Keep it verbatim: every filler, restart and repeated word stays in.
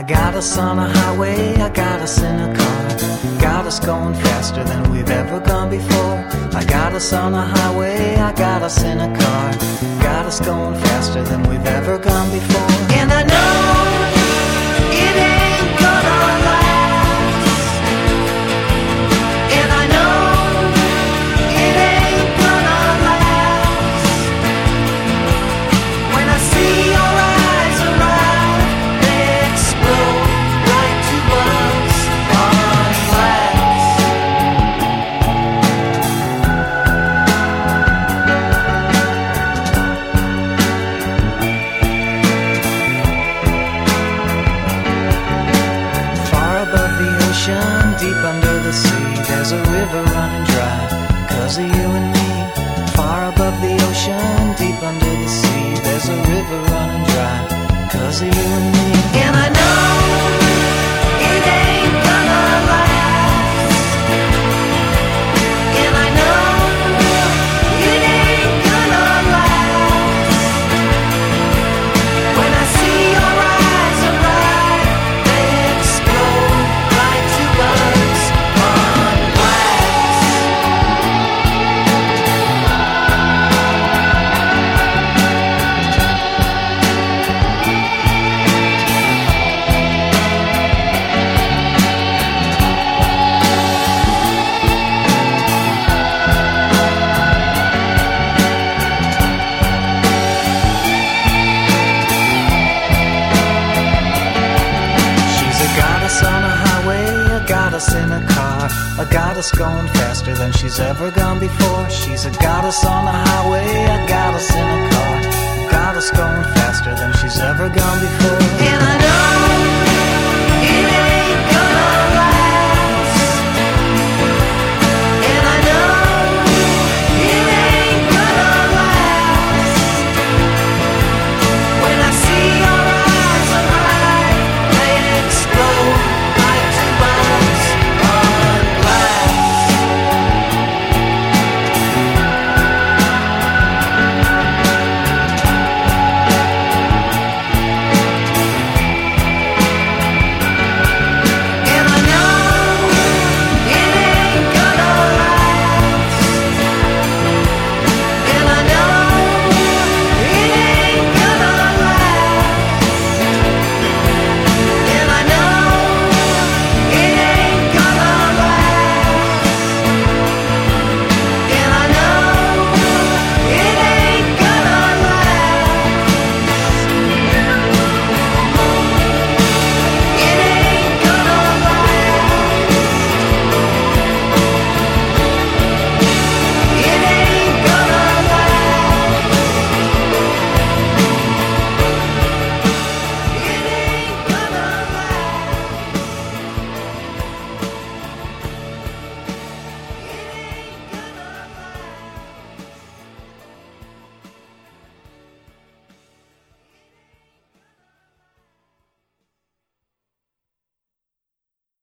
got us on a highway, I got us in a car. Got us going faster than we've ever gone before. I got us on a highway, I got us in a car. Got us going faster than we've ever gone before. And I know it ain't gonna last. And I know it ain't gonna last. When I see your eyes arrive, they explode like two bugs on glass. Far above the ocean, deep under the sea, there's a river running dry, 'cause of you and me. Far above the ocean, deep under the sea, there's a river running dry, 'cause of you and me. And I know it ain't gonna last. And I know it ain't gonna last. When I see your eyes arrive, they explode like two bugs on glass. She's a goddess on a highway, a goddess in a car, a goddess going faster than she's ever gone before. She's a goddess on a highway, a goddess in a car, a goddess going faster than she's ever gone before. And I know